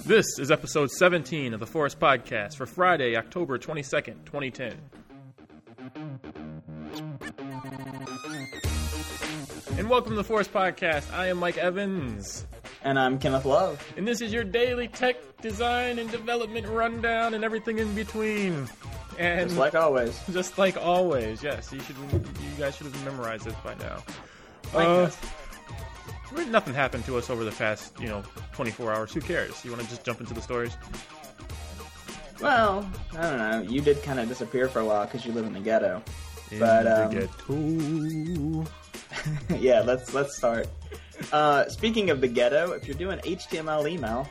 This is episode 17 of the Forest Podcast for Friday, October 22nd, 2010. And welcome to the Forest Podcast. I am Mike Evans. And I'm Kenneth Love. And this is your daily tech, design, and development rundown and everything in between. And just like always. Just like always, yes. You guys should have memorized this by now. Nothing happened to us over the past, 24 hours. Who cares? You want to just jump into the stories? Well, I don't know. You did kind of disappear for a while because you live in the ghetto. The ghetto. Yeah, let's start. Speaking of the ghetto, if you're doing HTML email,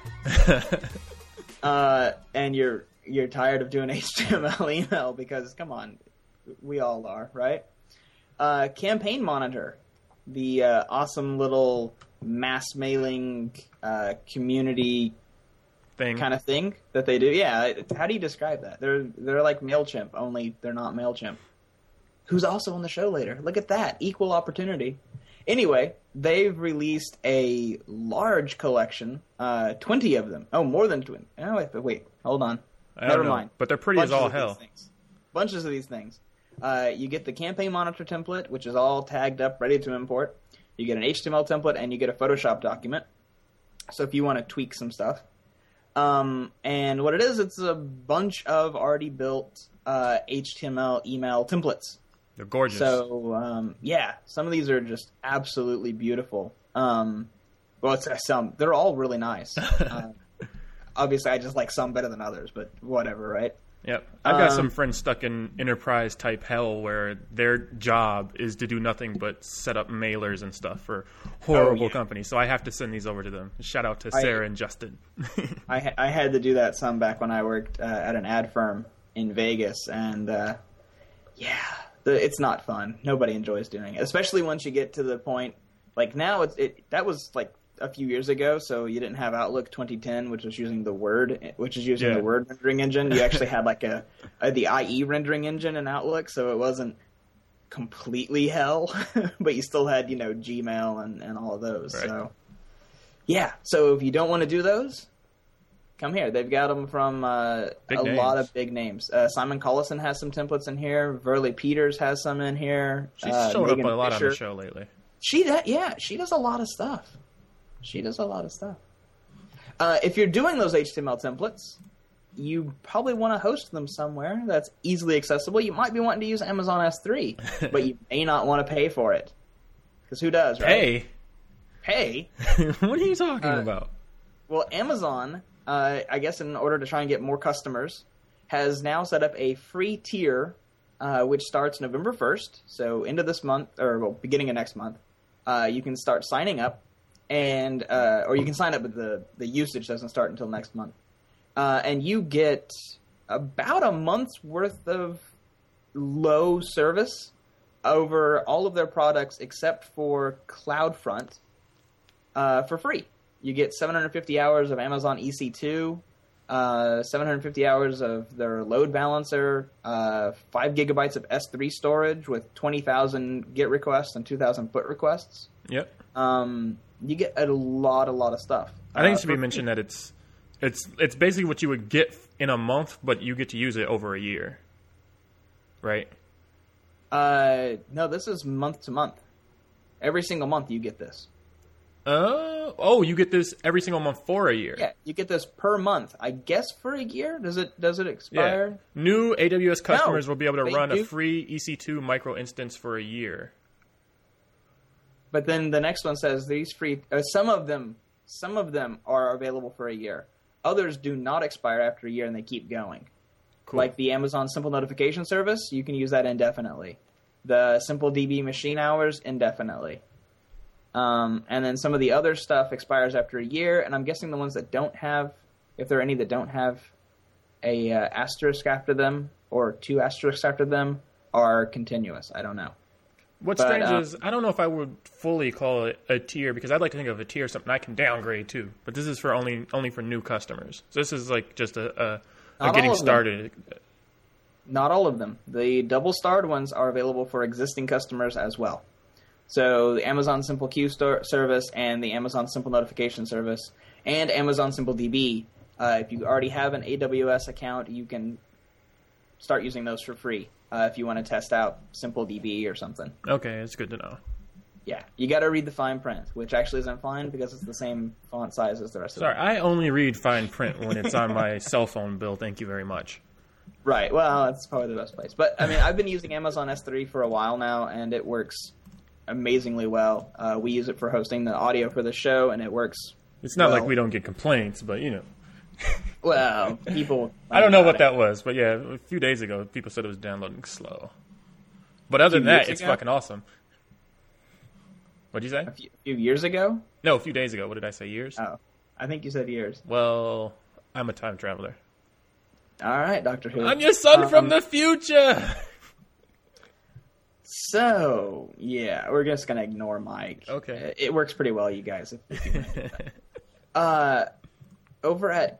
and you're tired of doing HTML email because, come on, we all are, right? Campaign Monitor, the awesome little mass mailing community thing kind of thing that they do. Yeah, how do you describe that? They're like MailChimp, only they're not MailChimp. Who's also on the show later. Look at that. Equal opportunity. Anyway, they've released a large collection, 20 of them. Oh, more than 20. Oh, wait, hold on. Never mind. But they're pretty as all hell. Bunches of these things. You get the Campaign Monitor template, which is all tagged up, ready to import. You get an HTML template, and you get a Photoshop document. So if you want to tweak some stuff. And what it is, it's a bunch of already built HTML email templates. They're gorgeous. So, some of these are just absolutely beautiful. It's some. They're all really nice. Obviously, I just like some better than others, but whatever, right? Yep. I've got some friends stuck in enterprise-type hell where their job is to do nothing but set up mailers and stuff for horrible companies. So I have to send these over to them. Shout out to Sarah and Justin. I had to do that some back when I worked at an ad firm in Vegas, and it's not fun. Nobody enjoys doing it, especially once you get to the point. Like now, that was like a few years ago, so you didn't have Outlook 2010, which was using the Word, the Word rendering engine. You actually had like the IE rendering engine in Outlook, so it wasn't completely hell, but you still had Gmail and all of those. Right. So if you don't want to do those, come here. They've got them from lot of big names. Simon Collison has some templates in here. Verly Peters has some in here. She's showed up a lot on the show lately. She does a lot of stuff. If you're doing those HTML templates, you probably want to host them somewhere that's easily accessible. You might be wanting to use Amazon S3, but you may not want to pay for it. Because who does, right? Pay? What are you talking about? Well, Amazon, I guess in order to try and get more customers, has now set up a free tier, which starts November 1st. So into this month, beginning of next month, you can start signing up. And or you can sign up, but the usage doesn't start until next month. And you get about a month's worth of low service over all of their products except for CloudFront for free. You get 750 hours of Amazon EC2, 750 hours of their load balancer, 5 gigabytes of S3 storage with 20,000 GET requests and 2,000 PUT requests. Yep. You get a lot of stuff. I think it should be mentioned that it's basically what you would get in a month, but you get to use it over a year, right? No, this is month to month. Every single month you get this. You get this every single month for a year. Yeah, you get this per month. I guess for a year. Does it expire? Yeah. New AWS customers will be able to run a free EC2 micro instance for a year. But then the next one says these free. Some of them are available for a year. Others do not expire after a year, and they keep going. Cool. Like the Amazon Simple Notification Service, you can use that indefinitely. The Simple DB machine hours indefinitely. And then some of the other stuff expires after a year, and I'm guessing the ones that don't have, if there are any that don't have a asterisk after them or 2 asterisks after them, are continuous. I don't know. What's strange is, I don't know if I would fully call it a tier, because I'd like to think of a tier as something I can downgrade too. But this is for only for new customers. So this is like just a getting started. Not all of them. The double-starred ones are available for existing customers as well. So the Amazon Simple Queue service and the Amazon Simple Notification service and Amazon Simple DB If you already have an AWS account, you can start using those for free if you want to test out SimpleDB or something. Okay, it's good to know. Yeah, you got to read the fine print, which actually isn't fine because it's the same font size as the rest of Sorry, it. I only read fine print when it's on my cell phone bill. Thank you very much. Right, well, that's probably the best place. But, I mean, I've been using Amazon S3 for a while now, and it works amazingly well. We use it for hosting the audio for the show, and it works It's not well. like we don't get complaints, but, you know. Well, people... I don't know what that was, but yeah, a few days ago, people said it was downloading slow. But other than that, it's fucking awesome. What'd you say? A few years ago? No, a few days ago. What did I say, years? Oh, I think you said years. Well, I'm a time traveler. All right, Dr. Who. I'm your son from the future! So, yeah, we're just going to ignore Mike. Okay. It works pretty well, you guys. Over at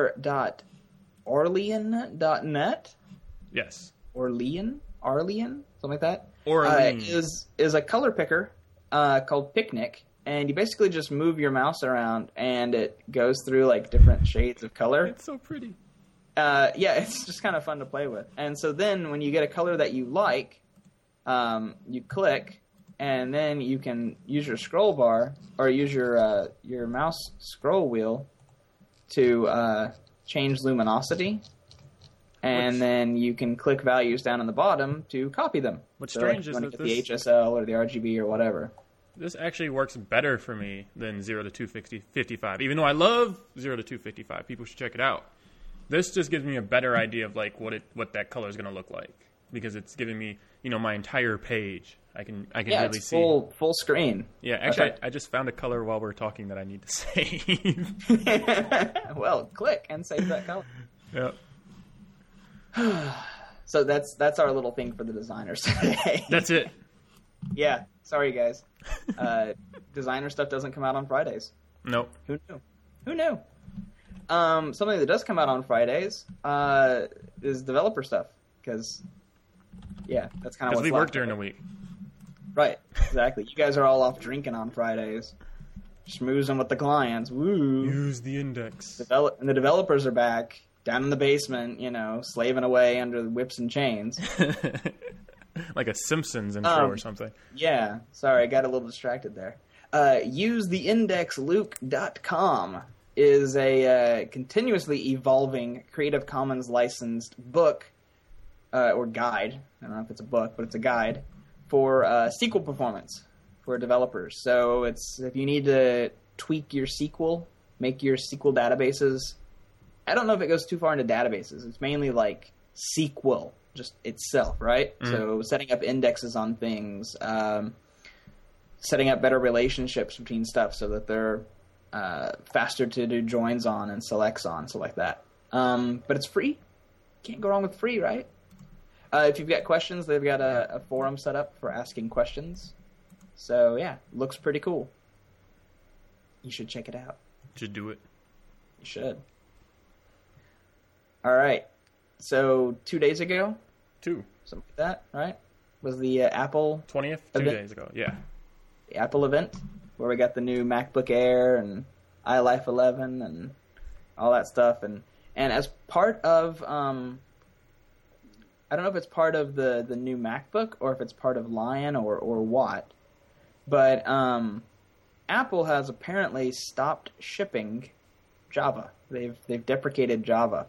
color.orlean.net. Yes. Arlean, something like that. Orlean. Is a color picker called Picnic, and you basically just move your mouse around, and it goes through like different shades of color. It's so pretty. Yeah, it's just kind of fun to play with. And so then when you get a color that you like, you click, and then you can use your scroll bar or use your mouse scroll wheel to change luminosity. And then you can click values down on the bottom to copy them. What's so strange like is you that want to get the HSL or the RGB or whatever. This actually works better for me than 0 to 255. Even though I love 0 to 255, people should check it out. This just gives me a better idea of like what that color is going to look like, because it's giving me, you know, my entire page. I can really it's see full screen. Yeah, actually, I just found a color while we're talking that I need to save. Well, click and save that color. Yep. So that's our little thing for the designers today. That's it. Yeah, sorry guys. Designer stuff doesn't come out on Fridays. Nope. Who knew? Something that does come out on Fridays is developer stuff, because that's kind of because we work during the week. Right, exactly. You guys are all off drinking on Fridays, schmoozing with the clients. Woo! Use the index. And the developers are back down in the basement, you know, slaving away under the whips and chains. Like a Simpsons intro or something. Yeah, sorry, I got a little distracted there. UseTheIndexLuke.com is a continuously evolving Creative Commons licensed book, or guide. I don't know if it's a book, but it's a guide for SQL performance for developers. So it's if you need to tweak your SQL, make your SQL databases. I don't know if it goes too far into databases. It's mainly like SQL just itself, right? Mm. So setting up indexes on things, setting up better relationships between stuff so that they're faster to do joins on and selects on, so like that. But it's free. Can't go wrong with free, right? If you've got questions, they've got a forum set up for asking questions. So, yeah, looks pretty cool. You should check it out. Should do it. You should. All right. So 2 days ago? Something like that, right? Was the Apple 20th? 2 days ago, yeah. The Apple event, where we got the new MacBook Air and iLife 11 and all that stuff. And as part of, I don't know if it's part of the new MacBook or if it's part of Lion or what, but Apple has apparently stopped shipping Java. They've deprecated Java.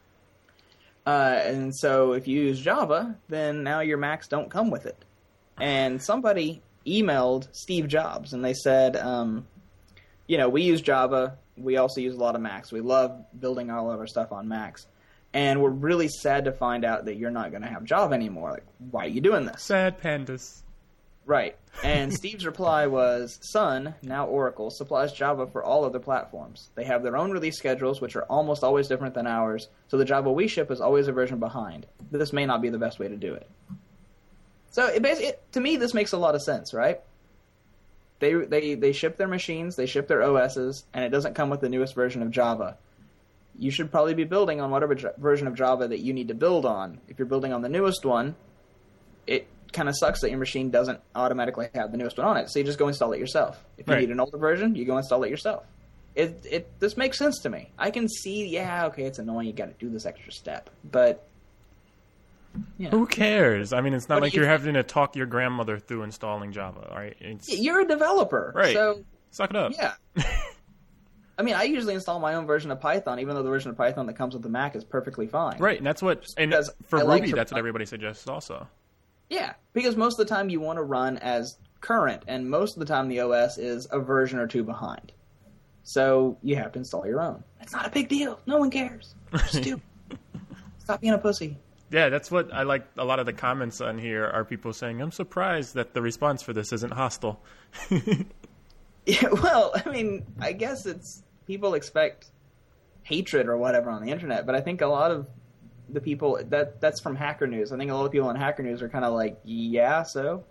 And so if you use Java, then now your Macs don't come with it. And somebody emailed Steve Jobs, and they said, we use Java. We also use a lot of Macs. We love building all of our stuff on Macs. And we're really sad to find out that you're not going to have Java anymore. Like, why are you doing this? Sad pandas. Right. And Steve's reply was, Sun, now Oracle, supplies Java for all other platforms. They have their own release schedules, which are almost always different than ours, so the Java we ship is always a version behind. This may not be the best way to do it. So, to me, this makes a lot of sense, right? They ship their machines, they ship their OSs, and it doesn't come with the newest version of Java. You should probably be building on whatever version of Java that you need to build on. If you're building on the newest one, it kind of sucks that your machine doesn't automatically have the newest one on it, so you just go install it yourself. If you need an older version, you go install it yourself. This makes sense to me. I can see, yeah, okay, it's annoying. You got to do this extra step, but who cares? I mean, it's not like you're having to talk your grandmother through installing Java, right? You're a developer, right? So suck it up. Yeah. I mean, I usually install my own version of Python, even though the version of Python that comes with the Mac is perfectly fine. Right, and that's what. And for Ruby, that's what everybody suggests also. Yeah, because most of the time you want to run as current, and most of the time the OS is a version or two behind. So you have to install your own. It's not a big deal. No one cares. You're stupid. Stop being a pussy. Yeah, that's what I like. A lot of the comments on here are people saying, I'm surprised that the response for this isn't hostile. Yeah, well, I mean, I guess it's people expect hatred or whatever on the internet, but I think a lot of the people that's from Hacker News. I think a lot of people on Hacker News are kind of like, yeah, so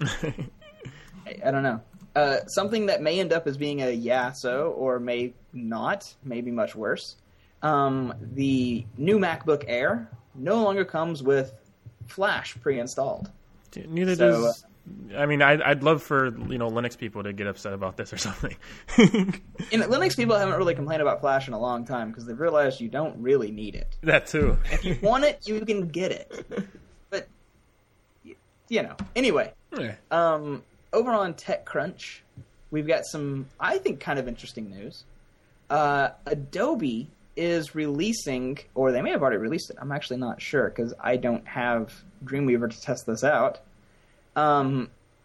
I don't know. Something that may end up as being a yeah, so, or may not, maybe much worse. The new MacBook Air no longer comes with Flash pre-installed. Neither does. I mean, I'd love for Linux people to get upset about this or something. And Linux people haven't really complained about Flash in a long time because they've realized you don't really need it. That too. If you want it, you can get it. But anyway. Yeah. Over on TechCrunch, we've got some, I think, kind of interesting news. Adobe is releasing, or they may have already released it. I'm actually not sure because I don't have Dreamweaver to test this out. An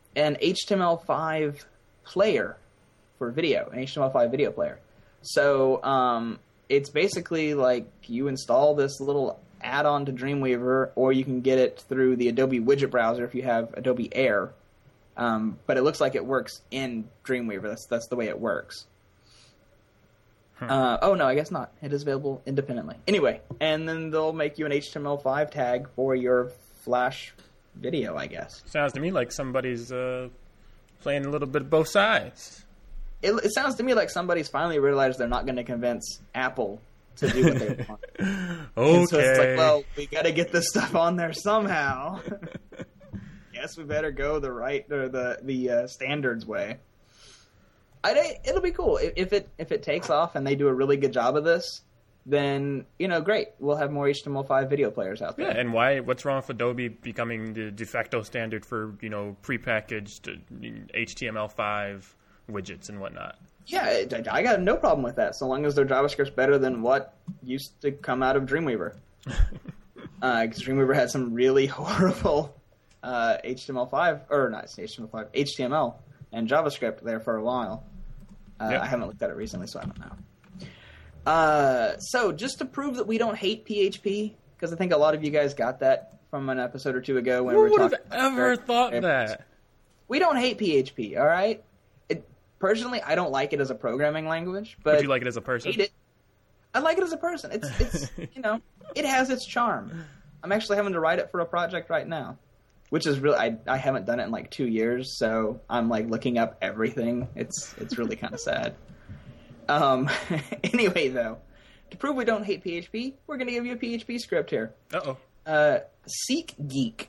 HTML5 player for video, an HTML5 video player. So it's basically like you install this little add-on to Dreamweaver, or you can get it through the Adobe widget browser if you have Adobe Air. But it looks like it works in Dreamweaver. That's the way it works. Oh, no, I guess not. It is available independently. Anyway, and then they'll make you an HTML5 tag for your Flash video, I guess. Sounds to me like somebody's playing a little bit of both sides. It sounds to me like somebody's finally realized they're not going to convince Apple to do what they want. Okay. And so it's like, well, we got to get this stuff on there somehow. Guess we better go the standards way. It'll be cool if it takes off and they do a really good job of this. Then great. We'll have more HTML5 video players out there. Yeah, and what's wrong with Adobe becoming the de facto standard for prepackaged HTML5 widgets and whatnot? Yeah, I got no problem with that, so long as their JavaScript's better than what used to come out of Dreamweaver. Because Dreamweaver had some really horrible HTML5, or not HTML5, HTML and JavaScript there for a while. Yep. I haven't looked at it recently, so I don't know. So just to prove that we don't hate PHP, because I think a lot of you guys got that from an episode or two ago when we were talking. Who would have ever thought that? We don't hate PHP, all right? Personally, I don't like it as a programming language, but would you like it as a person? Hate it. I like it as a person. It's it has its charm. I'm actually having to write it for a project right now, which is really I haven't done it in like 2 years, so I'm like looking up everything. It's really kind of sad. Anyway, though, to prove we don't hate PHP, we're going to give you a PHP script here. SeatGeek.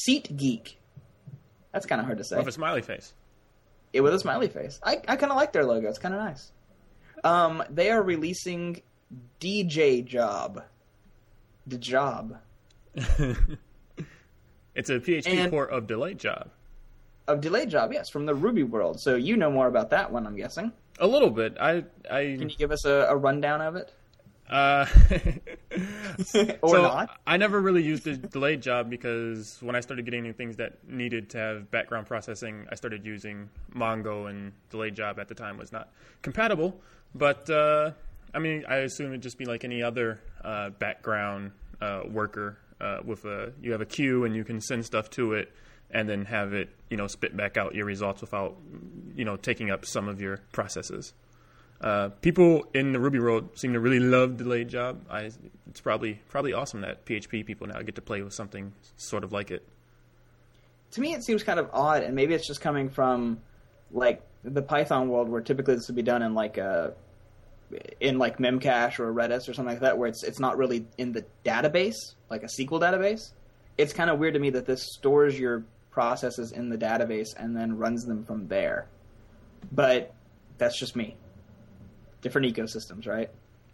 That's kind of hard to say. With a smiley face. With a smiley face. I kind of like their logo. It's kind of nice. They are releasing DJ Job. The Job. It's a PHP port of Delayed Job. Of Delayed Job, yes, from the Ruby world. So you know more about that one, I'm guessing. A little bit. Can you give us a rundown of it? Or not? I never really used the Delayed Job because when I started getting new things that needed to have background processing, I started using Mongo, and Delayed Job at the time was not compatible. But, I assume it'd just be like any other background worker you have a queue and you can send stuff to it and then have it, spit back out your results without, taking up some of your processes. People in the Ruby world seem to really love Delayed Job. It's probably awesome that PHP people now get to play with something sort of like it. To me, it seems kind of odd, and maybe it's just coming from like the Python world, where typically this would be done in like Memcache or Redis or something like that, where it's not really in the database, like a SQL database. It's kind of weird to me that this stores your processes in the database and then runs them from there. But that's just me. different ecosystems, right?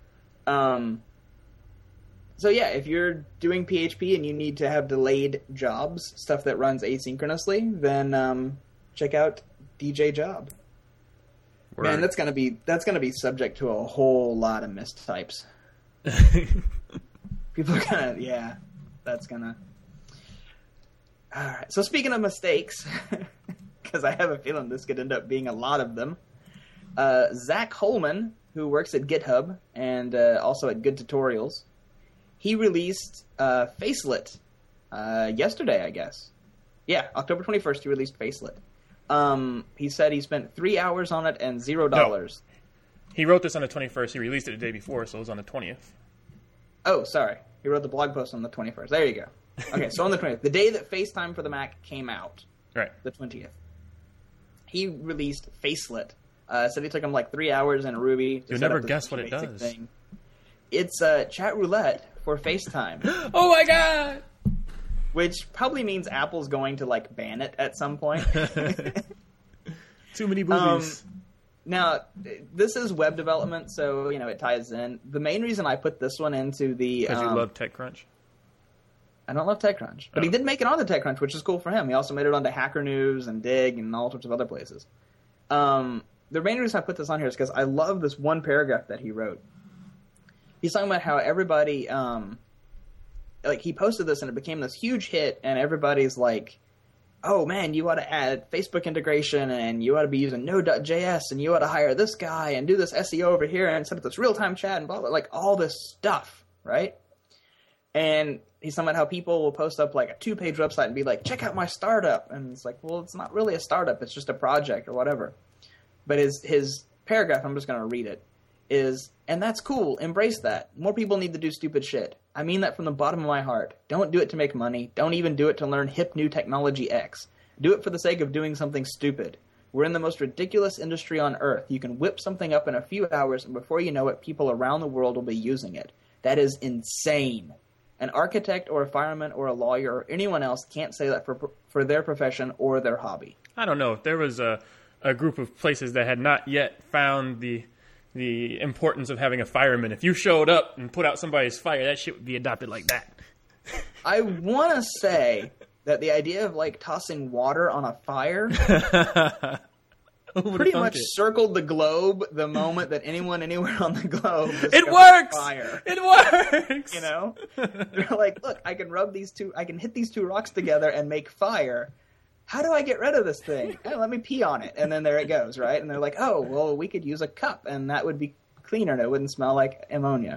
So yeah, if you're doing PHP and you need to have delayed jobs, stuff that runs asynchronously, then check out DJ Job. Word. Man, that's gonna be subject to a whole lot of mistypes. People are gonna, that's gonna. All right. So speaking of mistakes, because I have a feeling this could end up being a lot of them, Zach Holman, who works at GitHub and also at Good Tutorials, he released Facelet yesterday, I guess. Yeah, October 21st, he released Facelet. He said he spent 3 hours on it and $0. No. He wrote this on the 21st. He released it the day before, so it was on the 20th. Oh, sorry. He wrote the blog post on the 21st. There you go. Okay, so on the 20th, the day that FaceTime for the Mac came out, right, the 20th, he released Facelet. Said it took him like 3 hours in Ruby. You'll never guess what it does. Thing. It's chat roulette for FaceTime. Oh my god! Which probably means Apple's going to like ban it at some point. Too many boobies. Now, this is web development, so it ties in. The main reason I put this one into the because you love TechCrunch. I don't love TechCrunch, but he did make it onto TechCrunch, which is cool for him. He also made it onto Hacker News and Dig and all sorts of other places. The main reason I put this on here is because I love this one paragraph that he wrote. He's talking about how everybody, he posted this and it became this huge hit, and everybody's like, oh man, you ought to add Facebook integration, and you ought to be using Node.js, and you ought to hire this guy, and do this SEO over here, and set up this real-time chat, and blah, blah, like all this stuff, right? And he's talking about how people will post up like a 2-page website and be like, check out my startup. And it's like, well, it's not really a startup. It's just a project or whatever. But his paragraph, I'm just going to read it, is, and that's cool. Embrace that. More people need to do stupid shit. I mean that from the bottom of my heart. Don't do it to make money. Don't even do it to learn hip new technology X. Do it for the sake of doing something stupid. We're in the most ridiculous industry on earth. You can whip something up in a few hours, and before you know it, people around the world will be using it. That is insane. An architect or a fireman or a lawyer or anyone else can't say that for their profession or their hobby. I don't know. If there was a group of places that had not yet found the importance of having a fireman, if you showed up and put out somebody's fire, that shit would be adopted like that. I want to say that the idea of like tossing water on a fire pretty much circled the globe the moment that anyone anywhere on the globe it works. Fire. It works. They're like, look, I can hit these two rocks together and make fire. How do I get rid of this thing? Oh, let me pee on it, and then there it goes, right? And they're like, oh, well, we could use a cup, and that would be cleaner, and it wouldn't smell like ammonia.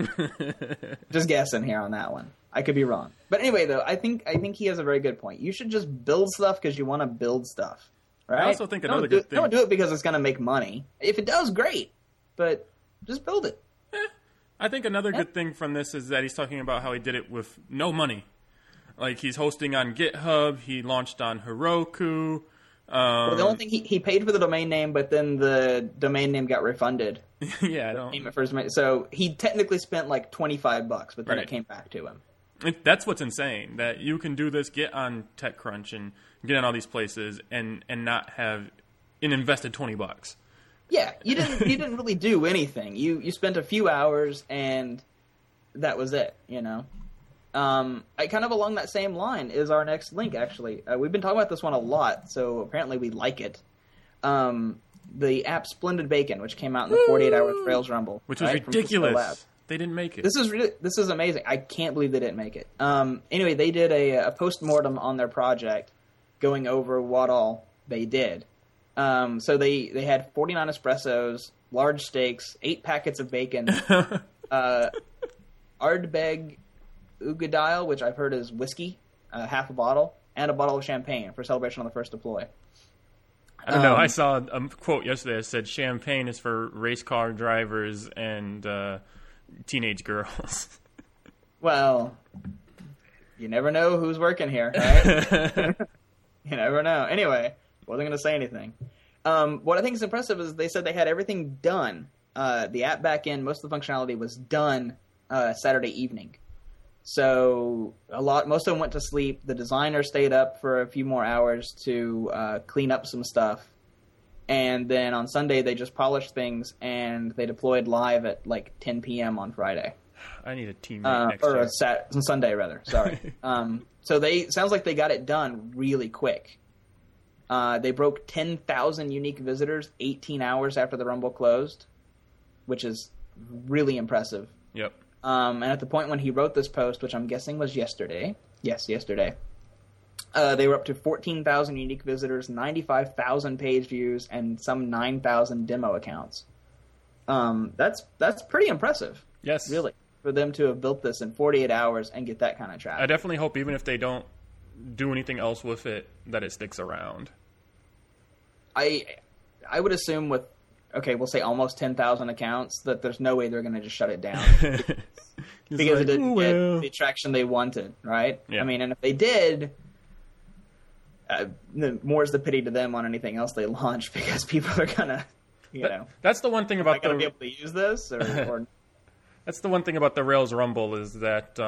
Just guessing here on that one. I could be wrong, but anyway, though, I think he has a very good point. You should just build stuff because you want to build stuff. Right? I also think another good thing... Don't do it because it's going to make money. If it does, great. But just build it. I think another good thing from this is that he's talking about how he did it with no money. Like, he's hosting on GitHub. He launched on Heroku. Well, the only thing, he paid for the domain name, but then the domain name got refunded. Yeah, I don't... So he technically spent like $25, but then it came back to him. That's what's insane, that you can do this, get on TechCrunch and get on all these places and not have invested $20. Yeah, you didn't really do anything. You spent a few hours and that was it, I kind of along that same line is our next link, actually. We've been talking about this one a lot, so apparently we like it. The app Splendid Bacon, which came out in the 48-hour Rails Rumble. Which was ridiculous. They didn't make it. This is amazing. I can't believe they didn't make it. Anyway, they did a post-mortem on their project going over what all they did. So they had 49 espressos, large steaks, 8 packets of bacon, Ardbeg Ugadile, which I've heard is whiskey, half a bottle, and a bottle of champagne for celebration on the first deploy. I don't know. I saw a quote yesterday that said champagne is for race car drivers and teenage girls. Well, you never know who's working here, right? You never know. Anyway, wasn't going to say anything. What I think is impressive is they said they had everything done. The app backend, most of the functionality was done Saturday evening. So most of them went to sleep. The designer stayed up for a few more hours to clean up some stuff. And then on Sunday, they just polished things, and they deployed live at like 10 p.m. on Friday. I need a teammate next year. Or Sunday, rather. Sorry. So sounds like they got it done really quick. They broke 10,000 unique visitors 18 hours after the Rumble closed, which is really impressive. Yep. And at the point when he wrote this post, which I'm guessing was yesterday. Yes, yesterday. They were up to 14,000 unique visitors, 95,000 page views, and some 9,000 demo accounts. That's pretty impressive. Yes. Really, for them to have built this in 48 hours and get that kind of traffic. I definitely hope, even if they don't do anything else with it, that it sticks around. I would assume with, we'll say almost 10,000 accounts, that there's no way they're going to just shut it down. Because it didn't get the traction they wanted, right? Yeah. I mean, and if they did, more's the pity to them on anything else they launch, because people are gonna, That's the one thing about be able to use this, or that's the one thing about the Rails Rumble, is that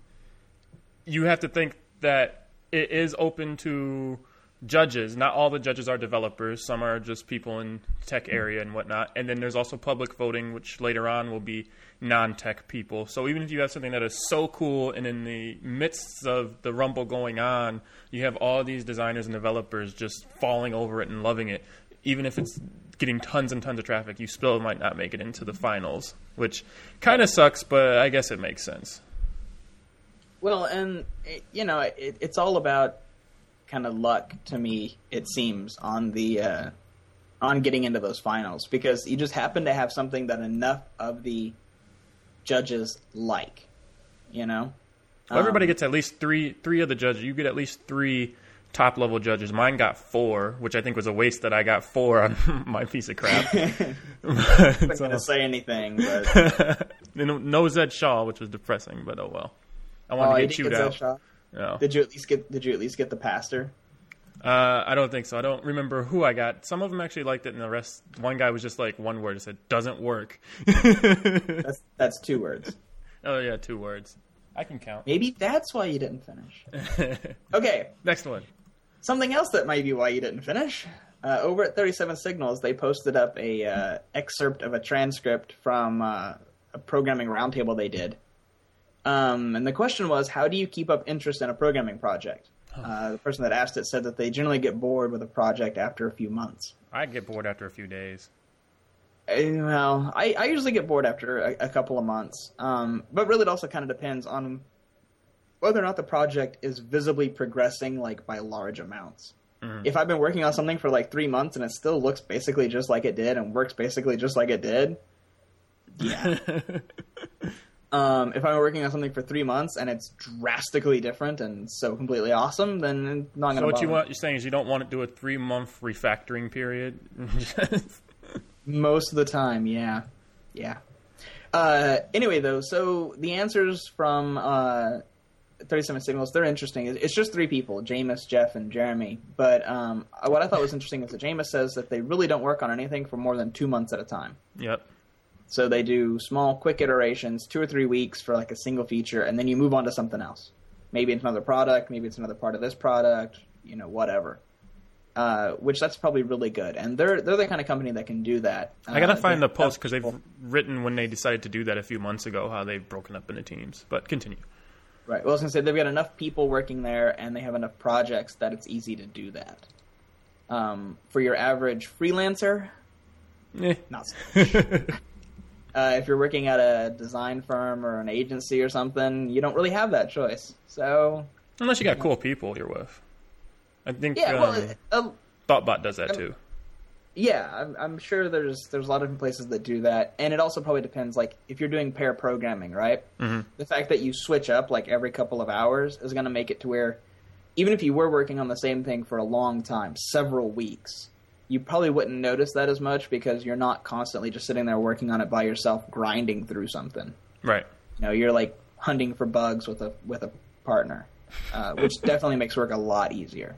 you have to think that it is open to judges. Not all the judges are developers. Some are just people in tech area and whatnot. And then there's also public voting, which later on will be non-tech people. So even if you have something that is so cool, and in the midst of the Rumble going on, you have all these designers and developers just falling over it and loving it, even if it's getting tons and tons of traffic, you still might not make it into the finals, which kind of sucks, but I guess it makes sense. Well, and it's all about kind of luck to me, it seems, on the on getting into those finals, because you just happen to have something that enough of the judges like, Well, everybody gets at least three of the judges. You get at least 3 top level judges. Mine got 4, which I think was a waste that I got 4 on my piece of crap. I'm not going to say anything, but no Zed Shaw, which was depressing, but oh well. I wanted to get chewed out. No. Did you at least get the pastor? I don't think so. I don't remember who I got. Some of them actually liked it, and the rest, one guy was just like one word. It said, "Doesn't work." That's 2 words. Oh yeah, 2 words. I can count. Maybe that's why you didn't finish. Okay. Next one. Something else that might be why you didn't finish. Over at 37 Signals, they posted up a excerpt of a transcript from a programming roundtable they did. And the question was, how do you keep up interest in a programming project? The person that asked it said that they generally get bored with a project after a few months. I get bored after a few days. Well, I usually get bored after a couple of months. But really it also kind of depends on whether or not the project is visibly progressing, like, by large amounts. Mm-hmm. If I've been working on something for like 3 months and it still looks basically just like it did and works basically just like it did, yeah. If I'm working on something for 3 months and it's drastically different and so completely awesome, then I'm not going to. So what you're saying is you don't want to do a 3-month refactoring period? Most of the time, yeah. Anyway, though, so the answers from 37 Signals, they're interesting. It's just 3 people, Jameis, Jeff, and Jeremy. But what I thought was interesting is that Jameis says that they really don't work on anything for more than 2 months at a time. Yep. So they do small, quick iterations, 2 or 3 weeks for like a single feature, and then you move on to something else. Maybe it's another product, maybe it's another part of this product, whatever. Which that's probably really good. And they're the kind of company that can do that. I got to find the post, because they've written when they decided to do that a few months ago, how they've broken up into teams. But continue. Right. Well, I was going to say, they've got enough people working there, and they have enough projects that it's easy to do that. For your average freelancer, not so much. If you're working at a design firm or an agency or something, you don't really have that choice. So unless you got cool people you're with. I think ThoughtBot does that too. Yeah, I'm sure there's a lot of different places that do that, and it also probably depends. Like if you're doing pair programming, right? Mm-hmm. The fact that you switch up like every couple of hours is going to make it to where even if you were working on the same thing for a long time, several weeks, you probably wouldn't notice that as much because you're not constantly just sitting there working on it by yourself, grinding through something. Right. You're like hunting for bugs with a partner, which definitely makes work a lot easier.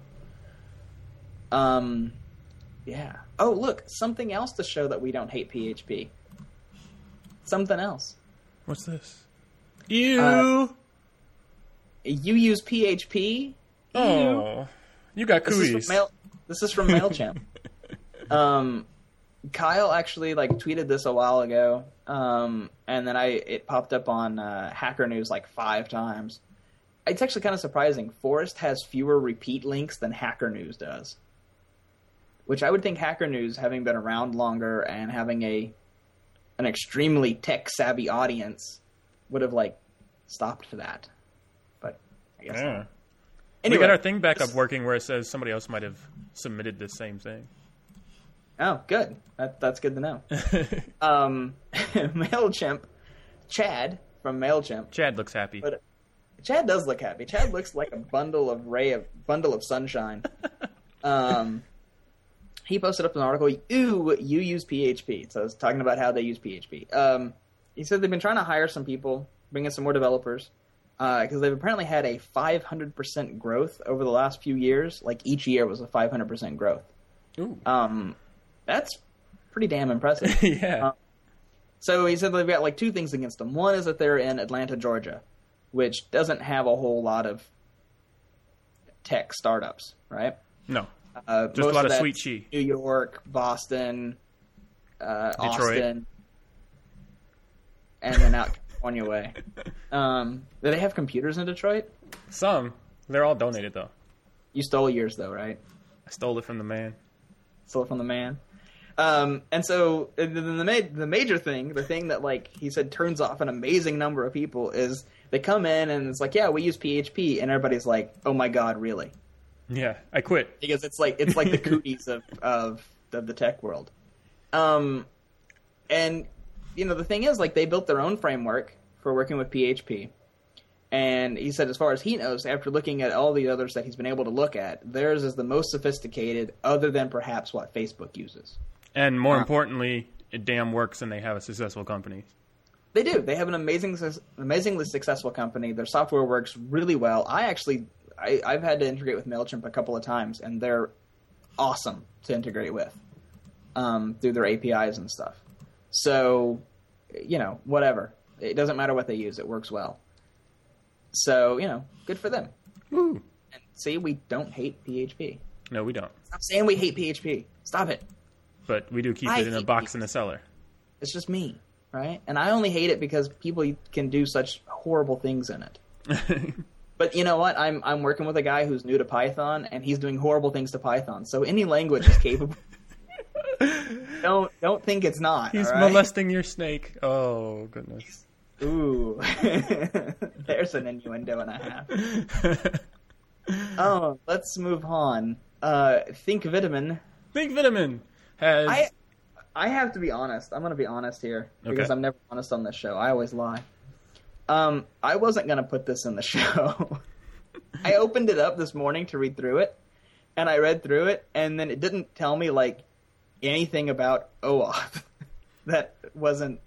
Yeah. Oh, look, something else to show that we don't hate PHP. Something else. What's this? You use PHP? Oh, you got cooties. This is from MailChimp. Kyle actually tweeted this a while ago, and then it popped up on Hacker News 5 times. It's actually kind of surprising. Forest has fewer repeat links than Hacker News does, which I would think Hacker News, having been around longer and having an extremely tech-savvy audience, would have stopped for that. But I guess not. Anyway, we got our thing back up working where it says somebody else might have submitted the same thing. Oh, good. That's good to know. MailChimp, Chad from MailChimp. Chad looks happy. But Chad does look happy. Chad looks like a bundle of sunshine. He posted up an article. Ooh, you use PHP. So I was talking about how they use PHP. He said they've been trying to hire some people, bring in some more developers, because they've apparently had a 500% growth over the last few years. Each year was a 500% growth. Ooh. That's pretty damn impressive. Yeah. So he said they've got 2 things against them. One is that they're in Atlanta, Georgia, which doesn't have a whole lot of tech startups, right? No. Just a lot of sweet cheese. New York, Boston, Detroit. Austin, and then out California way. Do they have computers in Detroit? Some. They're all donated, though. You stole yours, though, right? I stole it from the man. Stole it from the man. And so the major thing, the thing that he said turns off an amazing number of people is they come in and it's yeah, we use PHP, and everybody's oh my god, really? Yeah, I quit. Because it's like the cooties of the tech world. And the thing is they built their own framework for working with PHP. And he said as far as he knows, after looking at all the others that he's been able to look at, theirs is the most sophisticated other than perhaps what Facebook uses. And more importantly, it damn works and they have a successful company. They do. They have an amazingly successful company. Their software works really well. I've had to integrate with MailChimp a couple of times, and they're awesome to integrate with through their APIs and stuff. So, whatever. It doesn't matter what they use. It works well. So, good for them. Woo. And see, we don't hate PHP. No, we don't. Stop saying we hate PHP. Stop it. But we do keep it in a box in the cellar. It's just me, right? And I only hate it because people can do such horrible things in it. But you know what? I'm working with a guy who's new to Python, and he's doing horrible things to Python. So any language is capable. Don't think it's not. He's right? molesting your snake. Oh goodness. Ooh, there's an innuendo and a half. Oh, let's move on. Think Vitamin has. I have to be honest. I'm going to be honest here because Okay. I'm never honest on this show. I always lie. I wasn't going to put this in the show. I opened it up this morning to read through it, and I read through it, and then it didn't tell me anything about OAuth that wasn't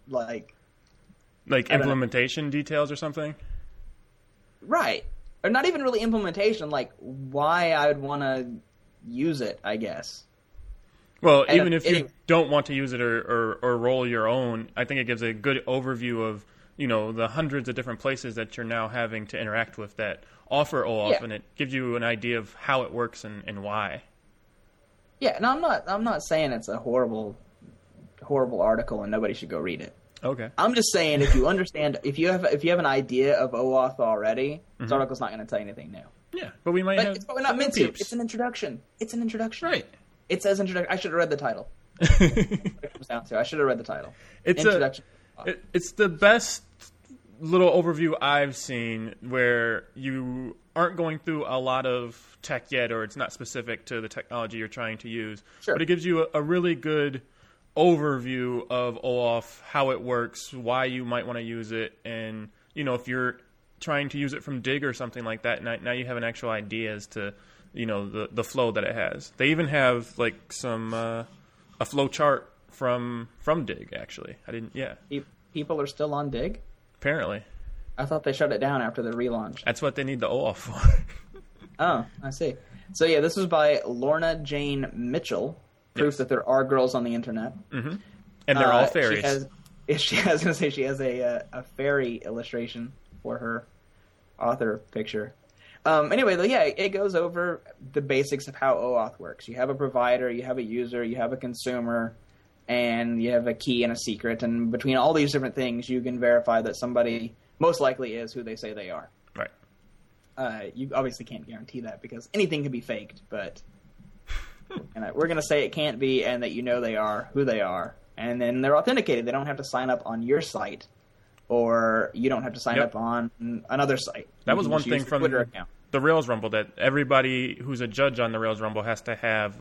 implementation details or something? Right. Or not even really implementation, why I would want to use it, I guess. Well, even if you don't want to use it or roll your own, I think it gives a good overview of, the hundreds of different places that you're now having to interact with that offer OAuth, and it gives you an idea of how it works and why. Yeah, and I'm not saying it's a horrible article and nobody should go read it. Okay. I'm just saying if you understand, if you have an idea of OAuth already, this article's not going to tell you anything new. Yeah, but we might have. It's probably not meant to. It's an introduction. Right. It says introduction. I should have read the title. It comes down to. I should have read the title. Introduction. It's the best little overview I've seen where you aren't going through a lot of tech yet, or it's not specific to the technology you're trying to use. Sure. But it gives you a really good overview of OAuth, how it works, why you might want to use it, and if you're trying to use it from Dig or something like that, now you have an actual idea as to the flow that it has. They even have some a flow chart from Dig. Actually, I didn't. Yeah, people are still on Dig. Apparently, I thought they shut it down after the relaunch. That's what they need the OAuth for. Oh, I see. So yeah, this was by Lorna Jane Mitchell. Proof that there are girls on the internet. Mm-hmm. And they're all fairies. She has a fairy illustration for her author picture. Anyway, though, yeah, it goes over the basics of how OAuth works. You have a provider, you have a user, you have a consumer, and you have a key and a secret. And between all these different things, you can verify that somebody most likely is who they say they are. Right. You obviously can't guarantee that because anything can be faked, but we're going to say it can't be and that you know they are who they are. And then they're authenticated. They don't have to sign up on your site, or you don't have to sign up on another site. That was one thing from Twitter account. The Rails Rumble, that everybody who's a judge on the Rails Rumble has to have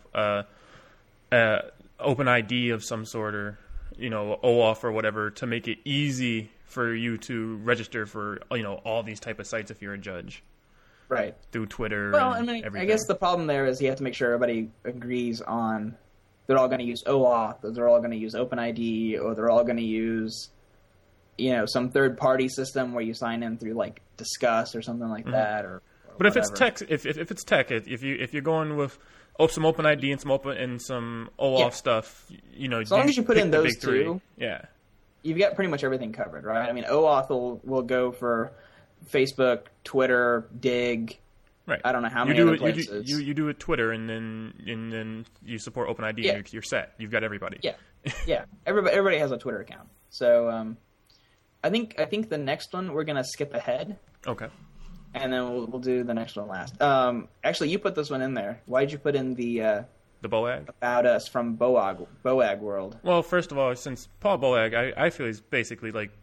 open ID of some sort, or OAuth or whatever, to make it easy for you to register for all these type of sites if you're a judge. Right. Through Twitter. Well, and I everything. guess the problem there is you have to make sure everybody agrees on they're all going to use OAuth, or they're all going to use OpenID, or they're all going to use some third-party system where you sign in through like Discuss or something like that, or but if whatever. it's tech, if you're going with some OpenID and some OAuth stuff, as long as you put in those two, yeah, you've got pretty much everything covered, right? I mean, OAuth will go for Facebook, Twitter, Dig. Right. I don't know how many other places. You do it Twitter, and then you support OpenID. Yeah. You're set. You've got everybody. Yeah. Everybody has a Twitter account. So I think the next one we're gonna skip ahead. Okay. And then we'll do the next one last. Actually, you put this one in there. Why'd you put in the BOAG About Us from BOAG World? Well, first of all, since Paul BOAG, I feel he's basically like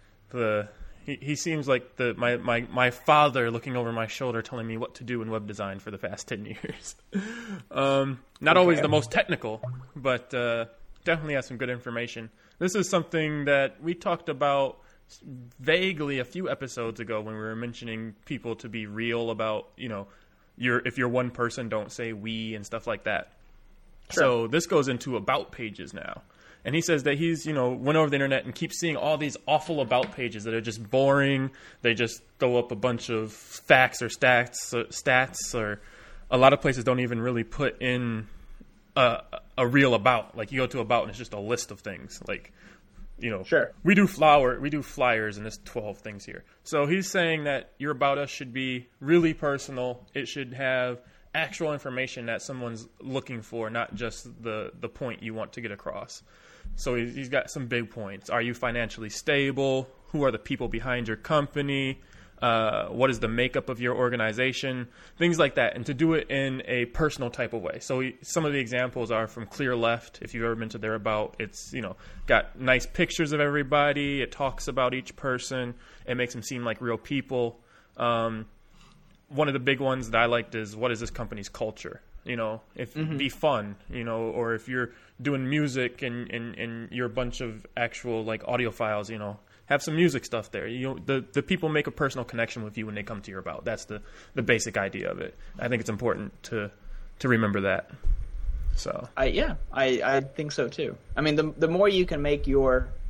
he seems like my father looking over my shoulder telling me what to do in web design for the past 10 years. Not always the most technical, but definitely has some good information. This is something that we talked about vaguely a few episodes ago when we were mentioning people to be real about, if you're one person, don't say we and stuff like that. Sure. So this goes into about pages now. And he says that he's, went over the internet and keeps seeing all these awful about pages that are just boring. They just throw up a bunch of facts or stats, or a lot of places don't even really put in a real about. Like you go to about and it's just a list of things. Like, sure, we do flyers and there's 12 things here. So he's saying that your About Us should be really personal. It should have actual information that someone's looking for, not just the point you want to get across. So he's got some big points. Are you financially stable? Who are the people behind your company? What is the makeup of your organization? Things like that. And to do it in a personal type of way. So some of the examples are from Clear Left. If you've ever been to their About, it's got nice pictures of everybody. It talks about each person. It makes them seem like real people. One of the big ones that I liked is, what is this company's culture? Be fun, or if you're doing music and you're a bunch of actual like audiophiles, have some music stuff there. The people make a personal connection with you when they come to your About. That's the basic idea of it. I think it's important to remember that. So I think so too. I mean, the more you can make you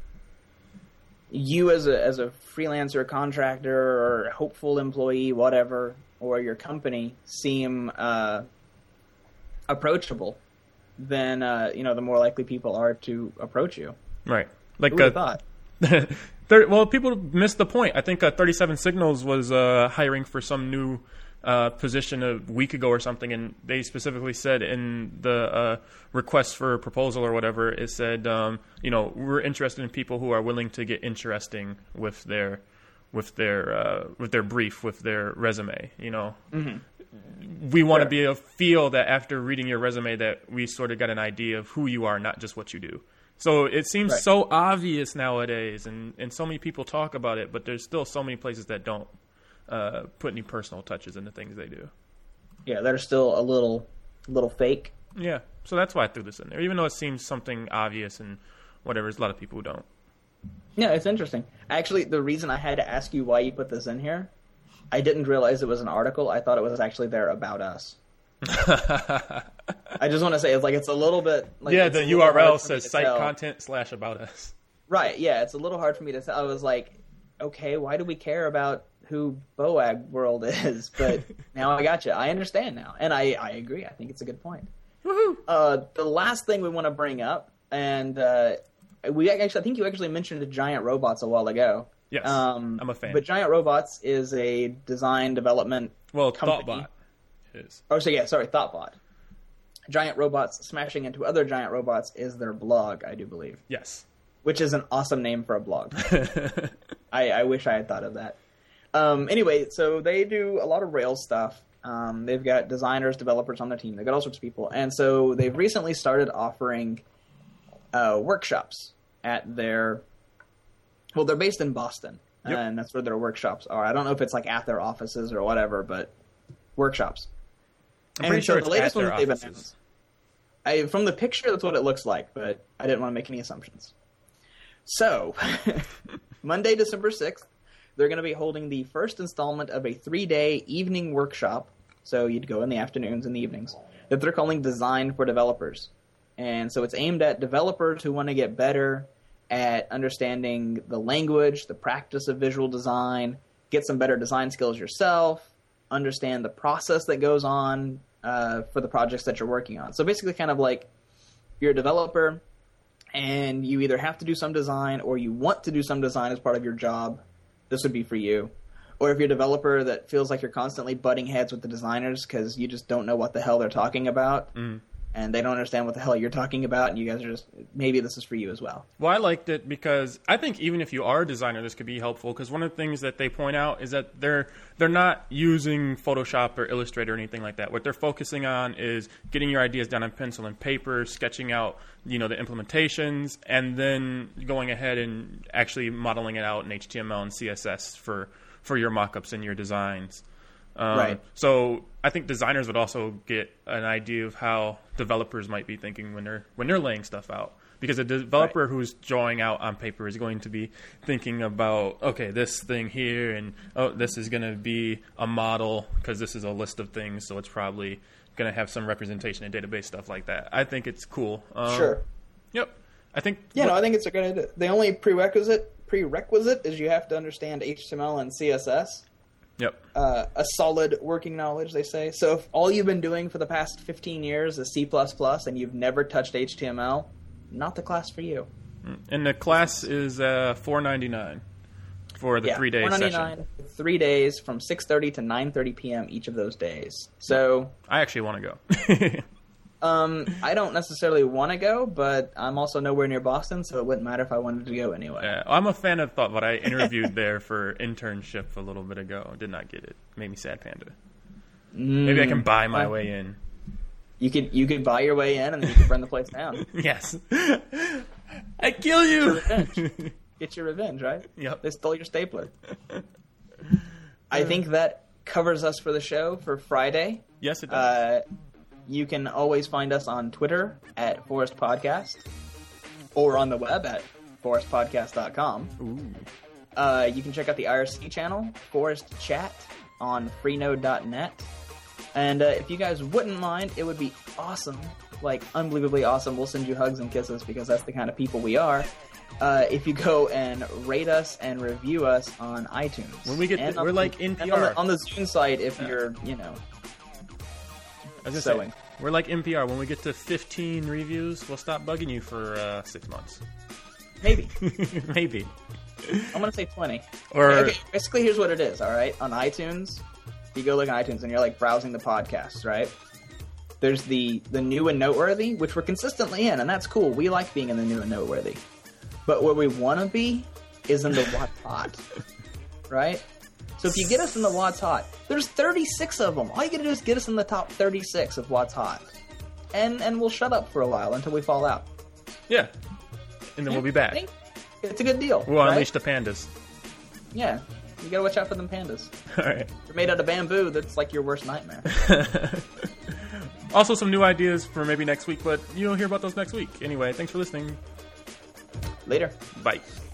as a freelancer, contractor, or hopeful employee, whatever, or your company seem approachable, then the more likely people are to approach you. Right. Like who would have thought? Well, people missed the point. I think 37 Signals was hiring for some new position a week ago or something, and they specifically said in the request for a proposal or whatever, it said, we're interested in people who are willing to get interesting with their brief, with their resume. Mm-hmm. We want to feel that after reading your resume that we sort of got an idea of who you are, not just what you do. So it seems so obvious nowadays, and so many people talk about it, but there's still so many places that don't put any personal touches into things they do. Yeah, they're still a little fake. Yeah, so that's why I threw this in there. Even though it seems something obvious and whatever, there's a lot of people who don't. Yeah, it's interesting. Actually, the reason I had to ask you why you put this in here, I didn't realize it was an article. I thought it was actually there About Us. I just want to say it's a little bit like, yeah, the URL says site content / About Us. Right, yeah, it's a little hard for me to tell. I was like, okay, why do we care about who BOAG World is? But now I got you. I understand now, and I agree. I think it's a good point. Woohoo! The last thing we want to bring up, and I think you actually mentioned the giant robots a while ago. Yes, I'm a fan. But Giant Robots is a design development company. Thoughtbot is. Oh, so yeah, sorry, Thoughtbot. Giant Robots Smashing Into Other Giant Robots is their blog, I do believe. Yes. Which is an awesome name for a blog. I wish I had thought of that. Anyway, so they do a lot of Rails stuff. They've got designers, developers on their team. They've got all sorts of people. And so they've recently started offering workshops at their... Well, they're based in Boston, and that's where their workshops are. I don't know if it's like at their offices or whatever, but workshops. I'm pretty sure it's at their offices. From the picture, that's what it looks like, but I didn't want to make any assumptions. So, Monday, December 6th, they're going to be holding the first installment of a 3-day evening workshop. So you'd go in the afternoons and the evenings, that they're calling Design for Developers. And so it's aimed at developers who want to get better at understanding the language, the practice of visual design, get some better design skills yourself, understand the process that goes on for the projects that you're working on. So basically kind of like you're a developer and you either have to do some design or you want to do some design as part of your job, this would be for you. Or if you're a developer that feels like you're constantly butting heads with the designers because you just don't know what the hell they're talking about, and they don't understand what the hell you're talking about, and you guys are just, maybe this is for you as well. Well, I liked it because I think even if you are a designer, this could be helpful, because one of the things that they point out is that they're not using Photoshop or Illustrator or anything like that. What they're focusing on is getting your ideas down on pencil and paper, sketching out, the implementations, and then going ahead and actually modeling it out in HTML and CSS for your mock-ups and your designs. Right. So I think designers would also get an idea of how developers might be thinking when they're laying stuff out. Because a developer who's drawing out on paper is going to be thinking about, okay, this thing here, and this is going to be a model because this is a list of things, so it's probably going to have some representation in database, stuff like that. I think it's cool. Sure. Yep. I think. I think it's a good idea. The only prerequisite is you have to understand HTML and CSS. Yep. A solid working knowledge, they say. So if all you've been doing for the past 15 years is C++ and you've never touched HTML, not the class for you. And the class is $4.99 for the 3-day session. 3 days from 6:30 to 9:30 p.m. each of those days. So I actually want to go. I don't necessarily want to go, but I'm also nowhere near Boston, so it wouldn't matter if I wanted to go anyway. I'm a fan of Thoughtbot. I interviewed there for internship a little bit ago. Did not get it. Made me sad, Panda. Maybe I can buy my way in. You could buy your way in, and then you can burn the place down. Yes. I kill you! Get your revenge, right? Yep. They stole your stapler. I think that covers us for the show for Friday. Yes, it does. You can always find us on Twitter at Forest Podcast or on the web at forestpodcast.com. Ooh. You can check out the IRC channel, Forest Chat, on freenode.net. And if you guys wouldn't mind, it would be awesome, like unbelievably awesome. We'll send you hugs and kisses because that's the kind of people we are. If you go and rate us and review us on iTunes. When we get, we're like NPR. On the Zune site, if you're, Say, we're like NPR. When we get to 15 reviews, we'll stop bugging you for 6 months. Maybe. Maybe. I'm going to say 20. Okay, basically, here's what it is, all right? On iTunes, you go look at iTunes and you're like browsing the podcasts, right? There's the new and noteworthy, which we're consistently in, and that's cool. We like being in the new and noteworthy. But where we want to be is in the What's Hot, right? So if you get us in the What's Hot, there's 36 of them. All you gotta do is get us in the top 36 of What's Hot. And we'll shut up for a while until we fall out. Yeah. And then we'll be back. It's a good deal. We'll unleash the pandas. Yeah. You gotta watch out for them pandas. Alright. They're made out of bamboo. That's like your worst nightmare. Also some new ideas for maybe next week, but you'll hear about those next week. Anyway, thanks for listening. Later. Bye.